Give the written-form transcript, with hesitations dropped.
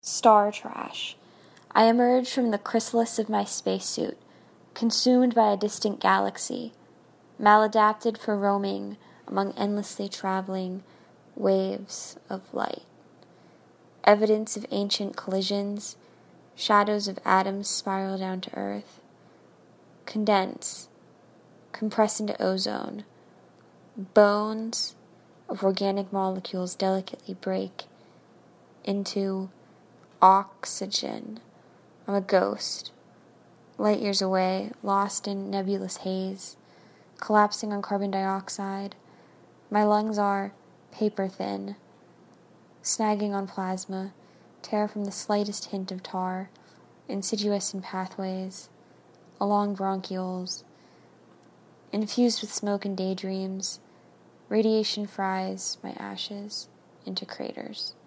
Star trash. I emerge from the chrysalis of my spacesuit, consumed by a distant galaxy, maladapted for roaming among endlessly traveling waves of light. Evidence of ancient collisions, shadows of atoms spiral down to Earth, condense, compress into ozone, bones of organic molecules delicately break into oxygen. I'm a ghost, light years away, lost in nebulous haze, collapsing on carbon dioxide. My lungs are paper thin, snagging on plasma, tear from the slightest hint of tar, insidious in pathways, along bronchioles, infused with smoke and daydreams. Radiation fries my ashes into craters.